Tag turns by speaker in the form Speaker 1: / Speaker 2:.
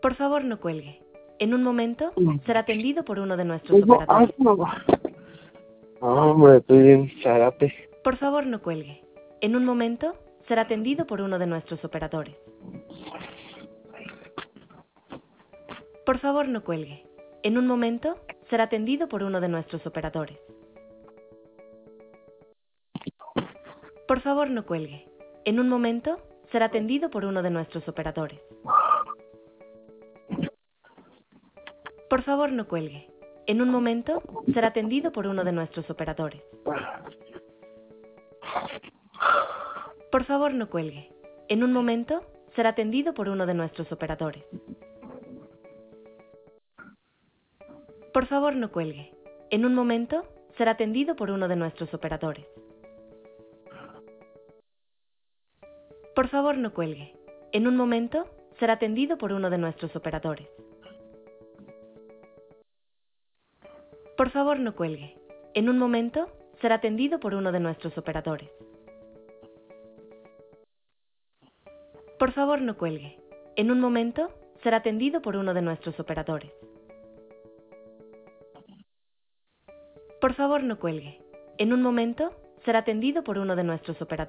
Speaker 1: Por favor, no cuelgue. En un momento será atendido por uno de nuestros operadores.
Speaker 2: Hombre, estoy bien zarape.
Speaker 1: Por favor, no cuelgue. En un momento será atendido por uno de nuestros operadores. Por favor, no cuelgue. En un momento será atendido por uno de nuestros operadores. Por favor, no cuelgue. En un momento será atendido por uno de nuestros operadores. Por favor, no cuelgue. En un momento será atendido por uno de nuestros operadores. Por favor, no cuelgue. En un momento será atendido por uno de nuestros operadores. Por favor, no cuelgue. En un momento será atendido por uno de nuestros operadores. Por favor, no cuelgue. En un momento será atendido por uno de nuestros operadores. Por favor, no cuelgue. En un momento será atendido por uno de nuestros operadores. Por favor, no cuelgue. En un momento será atendido por uno de nuestros operadores. Por favor, no cuelgue. En un momento será atendido por uno de nuestros operadores.